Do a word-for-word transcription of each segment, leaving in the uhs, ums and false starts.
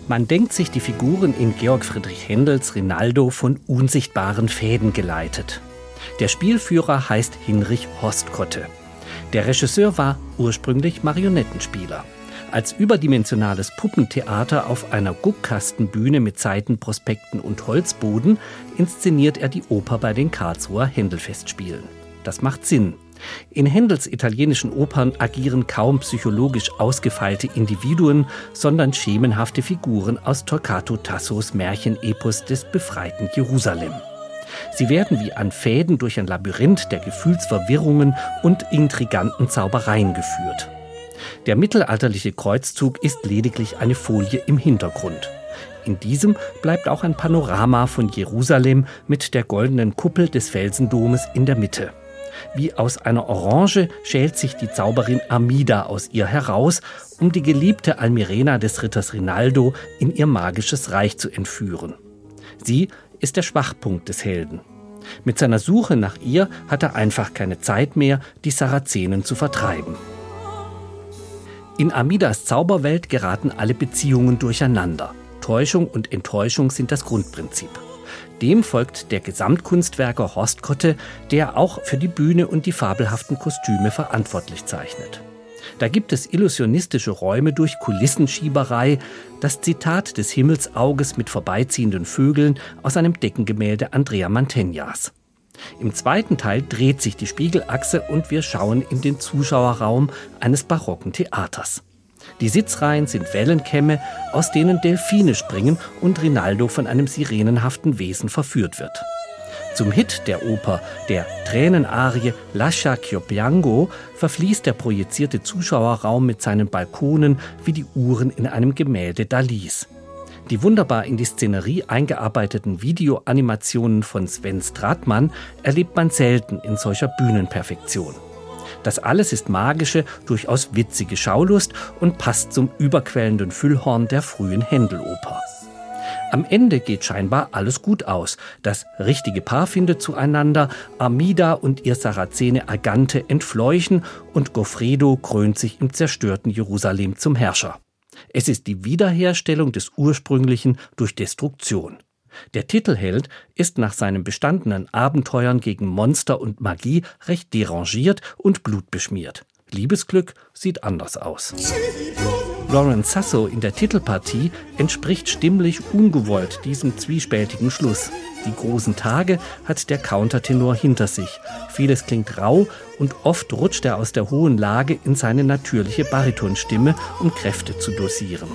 Man denkt sich die Figuren in Georg Friedrich Händels Rinaldo von unsichtbaren Fäden geleitet. Der Spielführer heißt Hinrich Hostkotte. Der Regisseur war ursprünglich Marionettenspieler. Als überdimensionales Puppentheater auf einer Guckkastenbühne mit Seitenprospekten und Holzboden inszeniert er die Oper bei den Karlsruher Händelfestspielen. Das macht Sinn. In Händels italienischen Opern agieren kaum psychologisch ausgefeilte Individuen, sondern schemenhafte Figuren aus Torquato Tassos Märchenepos des befreiten Jerusalem. Sie werden wie an Fäden durch ein Labyrinth der Gefühlsverwirrungen und intriganten Zaubereien geführt. Der mittelalterliche Kreuzzug ist lediglich eine Folie im Hintergrund. In diesem bleibt auch ein Panorama von Jerusalem mit der goldenen Kuppel des Felsendomes in der Mitte. Wie aus einer Orange schält sich die Zauberin Armida aus ihr heraus, um die geliebte Almirena des Ritters Rinaldo in ihr magisches Reich zu entführen. Sie ist der Schwachpunkt des Helden. Mit seiner Suche nach ihr hat er einfach keine Zeit mehr, die Sarazenen zu vertreiben. In Armidas Zauberwelt geraten alle Beziehungen durcheinander. Täuschung und Enttäuschung sind das Grundprinzip. Dem folgt der Gesamtkunstwerker Hostkotte, der auch für die Bühne und die fabelhaften Kostüme verantwortlich zeichnet. Da gibt es illusionistische Räume durch Kulissenschieberei, das Zitat des Himmelsauges mit vorbeiziehenden Vögeln aus einem Deckengemälde Andrea Mantegnas. Im zweiten Teil dreht sich die Spiegelachse und wir schauen in den Zuschauerraum eines barocken Theaters. Die Sitzreihen sind Wellenkämme, aus denen Delfine springen und Rinaldo von einem sirenenhaften Wesen verführt wird. Zum Hit der Oper, der Tränenarie Lascia ch'io piango, verfließt der projizierte Zuschauerraum mit seinen Balkonen wie die Uhren in einem Gemälde Dalis. Die wunderbar in die Szenerie eingearbeiteten Videoanimationen von Sven Stratmann erlebt man selten in solcher Bühnenperfektion. Das alles ist magische, durchaus witzige Schaulust und passt zum überquellenden Füllhorn der frühen Händeloper. Am Ende geht scheinbar alles gut aus. Das richtige Paar findet zueinander, Armida und ihr Sarazene Agante entfleuchen und Goffredo krönt sich im zerstörten Jerusalem zum Herrscher. Es ist die Wiederherstellung des Ursprünglichen durch Destruktion. Der Titelheld ist nach seinen bestandenen Abenteuern gegen Monster und Magie recht derangiert und blutbeschmiert. Liebesglück sieht anders aus. Lawrence Sasso in der Titelpartie entspricht stimmlich ungewollt diesem zwiespältigen Schluss. Die großen Tage hat der Countertenor hinter sich. Vieles klingt rau und oft rutscht er aus der hohen Lage in seine natürliche Baritonstimme, um Kräfte zu dosieren.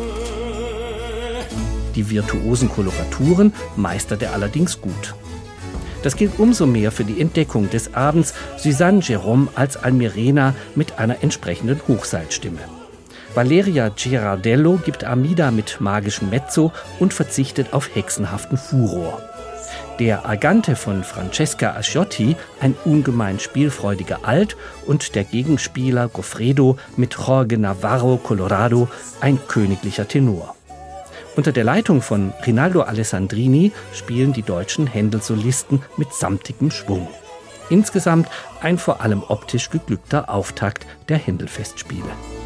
Die virtuosen Koloraturen meistert er allerdings gut. Das gilt umso mehr für die Entdeckung des Abends Suzanne Jerome als Almirena mit einer entsprechenden Hochseilstimme. Valeria Girardello gibt Armida mit magischem Mezzo und verzichtet auf hexenhaften Furor. Der Agante von Francesca Asciotti, ein ungemein spielfreudiger Alt, und der Gegenspieler Goffredo mit Jorge Navarro Colorado, ein königlicher Tenor. Unter der Leitung von Rinaldo Alessandrini spielen die deutschen Händel-Solisten mit samtigem Schwung. Insgesamt ein vor allem optisch geglückter Auftakt der Händelfestspiele.